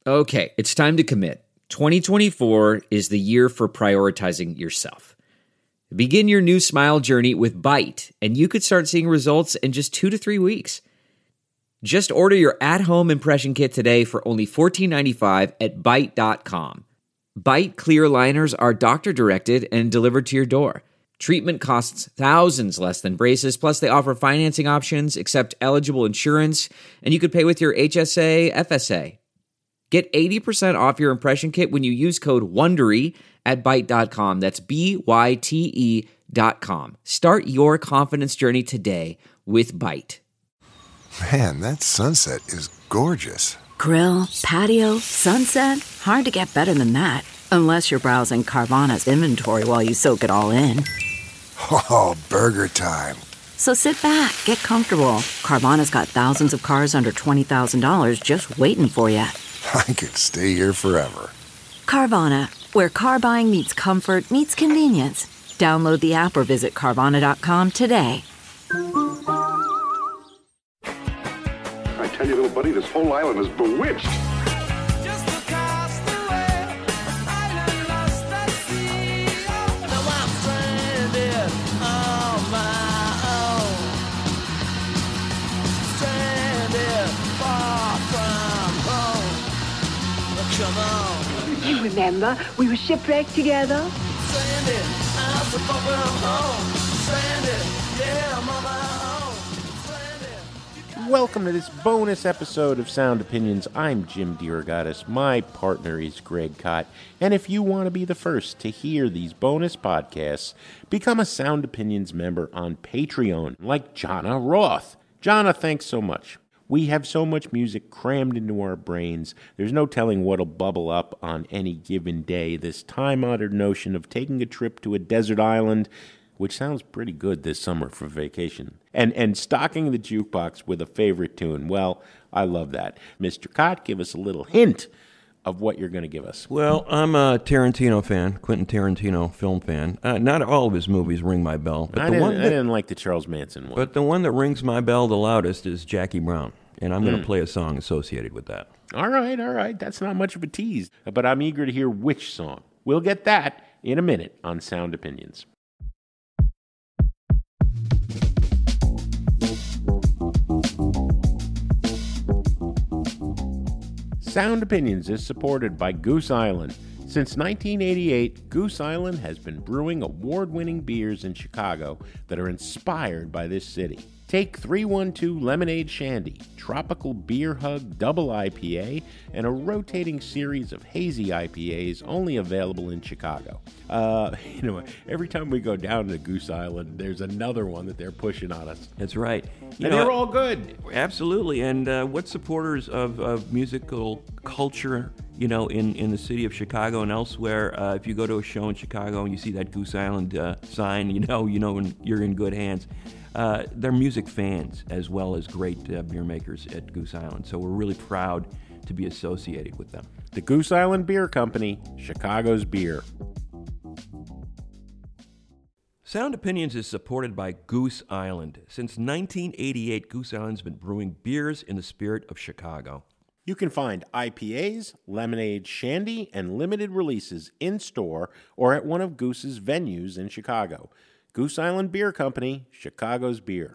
Okay, it's time to commit. 2024 is the year for prioritizing yourself. Begin your new smile journey with Byte, and you could start seeing results in just 2 to 3 weeks. Just order your at-home impression kit today for only $14.95 at Byte.com. Byte clear liners are doctor-directed and delivered to your door. Treatment costs thousands less than braces, plus they offer financing options, accept eligible insurance, and you could pay with your HSA, FSA. Get 80% off your impression kit when you use code WONDERY at Byte.com. That's BYTE.com. Start your confidence journey today with Byte. Man, that sunset is gorgeous. Grill, patio, sunset. Hard to get better than that. Unless you're browsing Carvana's inventory while you soak it all in. Oh, burger time. So sit back, get comfortable. Carvana's got thousands of cars under $20,000 just waiting for you. I could stay here forever. Carvana, where car buying meets comfort, meets convenience. Download the app or visit Carvana.com today. I tell you, little buddy, this whole island is bewitched. Just across the way, an island lost at sea. Now I'm stranded on my own. Stranded far from home. Come on. You remember, we were shipwrecked together. Stranded, I'm so far from home. Stranded, yeah, I'm on my own. Stranded. Welcome to this bonus episode of Sound Opinions. I'm Jim DeRogatis. My partner is Greg Kot. And if you want to be the first to hear these bonus podcasts, become a Sound Opinions member on Patreon, like Jonna Roth. Jonna, thanks so much. We have so much music crammed into our brains, there's no telling what'll bubble up on any given day. This time-honored notion of taking a trip to a desert island, which sounds pretty good this summer for vacation, and stocking the jukebox with a favorite tune. Well, I love that. Mr. Kot, give us a little hint of what you're going to give us. Well, I'm a Tarantino fan, Quentin Tarantino film fan. Not all of his movies ring my bell. But I didn't like the Charles Manson one. But the one that rings my bell the loudest is Jackie Brown. And I'm going to play a song associated with that. All right. That's not much of a tease. But I'm eager to hear which song. We'll get that in a minute on Sound Opinions. Sound Opinions is supported by Goose Island. Since 1988, Goose Island has been brewing award-winning beers in Chicago that are inspired by this city. Take 312 Lemonade Shandy, Tropical Beer Hug Double IPA, and a rotating series of hazy IPAs only available in Chicago. Every time we go down to Goose Island, there's another one that they're pushing on us. That's right. They're all good. Absolutely. And what supporters of musical culture, in the city of Chicago and elsewhere, if you go to a show in Chicago and you see that Goose Island sign, you know when you're in good hands. They're music fans as well as great beer makers at Goose Island. So we're really proud to be associated with them. The Goose Island Beer Company, Chicago's beer. Sound Opinions is supported by Goose Island. Since 1988, Goose Island's been brewing beers in the spirit of Chicago. You can find IPAs, lemonade, shandy, and limited releases in-store or at one of Goose's venues in Chicago. Goose Island Beer Company, Chicago's beer.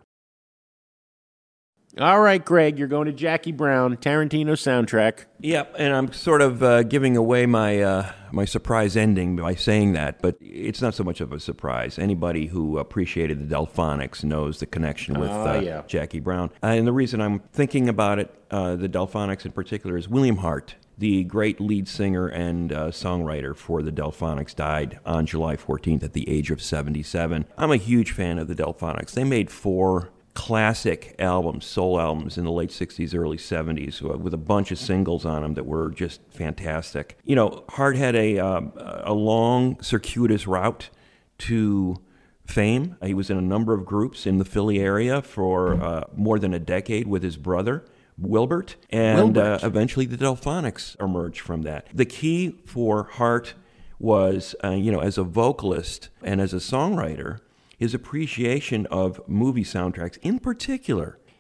All right, Greg, you're going to Jackie Brown, Tarantino soundtrack. Yep, and I'm sort of giving away my surprise ending by saying that, but it's not so much of a surprise. Anybody who appreciated the Delphonics knows the connection with Jackie Brown. And the reason I'm thinking about it, the Delphonics in particular, is William Hart, the great lead singer and songwriter for the Delphonics, died on July 14th at the age of 77. I'm a huge fan of the Delphonics. They made 4 classic albums, soul albums in the late 60s, early 70s, with a bunch of singles on them that were just fantastic. Hart had a long, circuitous route to fame. He was in a number of groups in the Philly area for more than a decade with his brother, Wilbert, and eventually the Delphonics emerged from that. The key for Hart was, as a vocalist and as a songwriter, his appreciation of movie soundtracks. In particular,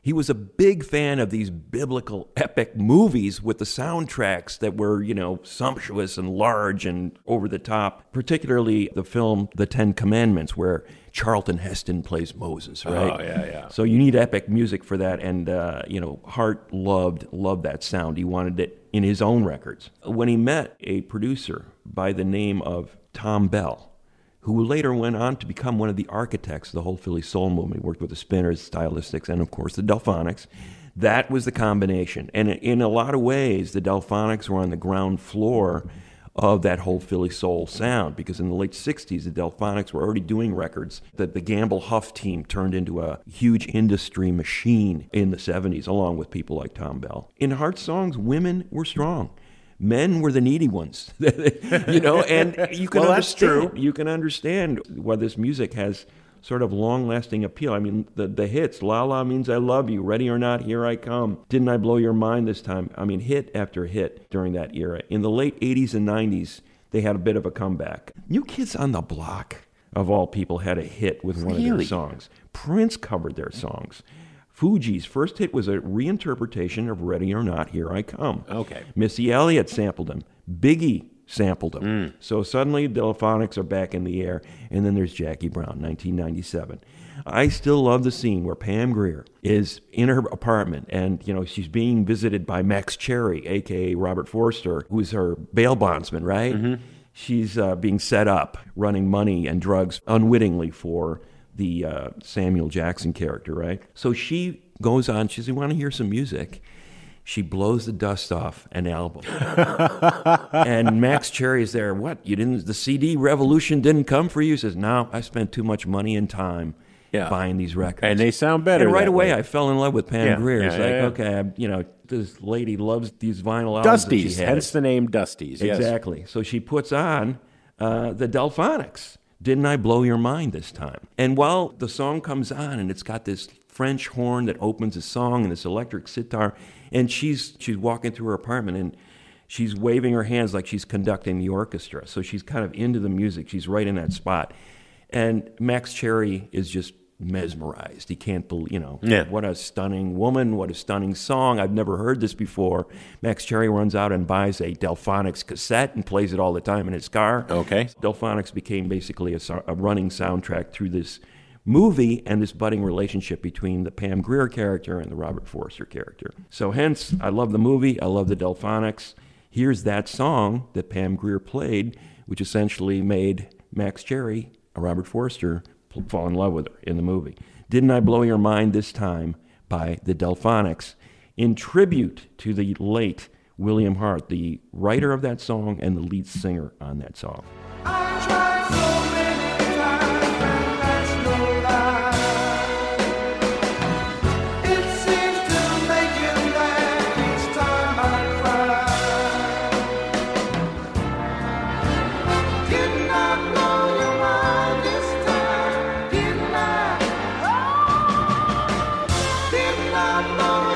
He was a big fan of these biblical epic movies with the soundtracks that were, sumptuous and large and over the top, particularly the film The Ten Commandments, where Charlton Heston plays Moses, right? Oh, yeah. So you need epic music for that, and, Hart loved that sound. He wanted it in his own records. When he met a producer by the name of Tom Bell, who later went on to become one of the architects of the whole Philly soul movement. He worked with the Spinners, Stylistics, and of course the Delphonics. That was the combination. And in a lot of ways, the Delphonics were on the ground floor of that whole Philly soul sound, because in the late 60s, the Delphonics were already doing records that the Gamble Huff team turned into a huge industry machine in the 70s, along with people like Tom Bell. In Hart's songs, women were strong. Men were the needy ones, and you can understand. You can understand why this music has sort of long-lasting appeal. I mean, the hits, La La Means I Love You, Ready or Not, Here I Come, Didn't I Blow Your Mind This Time? I mean, hit after hit during that era. In the late 80s and 90s, they had a bit of a comeback. New Kids on the Block, of all people, had a hit with one of their songs. Prince covered their songs. Fugees' first hit was a reinterpretation of Ready or Not, Here I Come. Okay. Missy Elliott sampled him. Biggie sampled him. So suddenly Delphonics are back in the air, and then there's Jackie Brown, 1997. I still love the scene where Pam Grier is in her apartment, and she's being visited by Max Cherry, a.k.a. Robert Forster, who's her bail bondsman, right? Mm-hmm. She's being set up, running money and drugs unwittingly for the Samuel Jackson character, right? So she goes on, she says, "You want to hear some music?" She blows the dust off an album. And Max Cherry is there. "What? The CD revolution didn't come for you?" He says, "No, I spent too much money and time buying these records. And they sound better. And right away, way. I fell in love with Pam Grier. It's okay, this lady loves these vinyl albums. Dusties, hence the name Dusties. Exactly. Yes. So she puts on the Delphonics. Didn't I Blow Your Mind This Time? And while the song comes on, and it's got this French horn that opens the song and this electric sitar, and she's walking through her apartment, and she's waving her hands like she's conducting the orchestra. So she's kind of into the music. She's right in that spot. And Max Cherry is just mesmerized. He can't believe, what a stunning woman, what a stunning song. I've never heard this before. Max Cherry runs out and buys a Delphonics cassette and plays it all the time in his car. Okay. Delphonics became basically a running soundtrack through this movie and this budding relationship between the Pam Grier character and the Robert Forster character. So hence, I love the movie, I love the Delphonics. Here's that song that Pam Grier played, which essentially made Max Cherry, Robert Forster, fall in love with her in the movie. Didn't I Blow Your Mind This Time by the Delphonics, in tribute to the late William Hart, the writer of that song and the lead singer on that song. I tried so many times and that's no lie. It seems to make you laugh each time I cry. Didn't I blow your mind this time? Didn't I? Oh, didn't I blow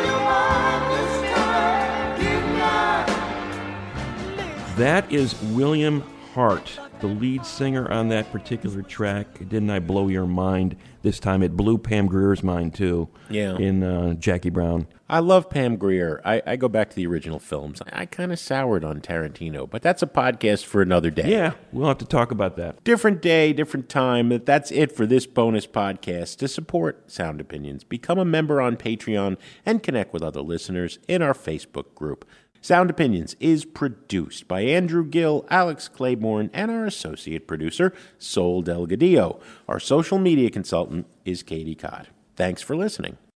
your mind this time? Didn't I? That is William Hart, the lead singer on that particular track. Didn't I Blow Your Mind This Time? It blew Pam Grier's mind, too, in Jackie Brown. I love Pam Grier. I go back to the original films. I kind of soured on Tarantino, but that's a podcast for another day. Yeah, we'll have to talk about that. Different day, different time. But that's it for this bonus podcast. To support Sound Opinions, become a member on Patreon and connect with other listeners in our Facebook group. Sound Opinions is produced by Andrew Gill, Alex Claiborne, and our associate producer, Sol Delgadillo. Our social media consultant is Katie Codd. Thanks for listening.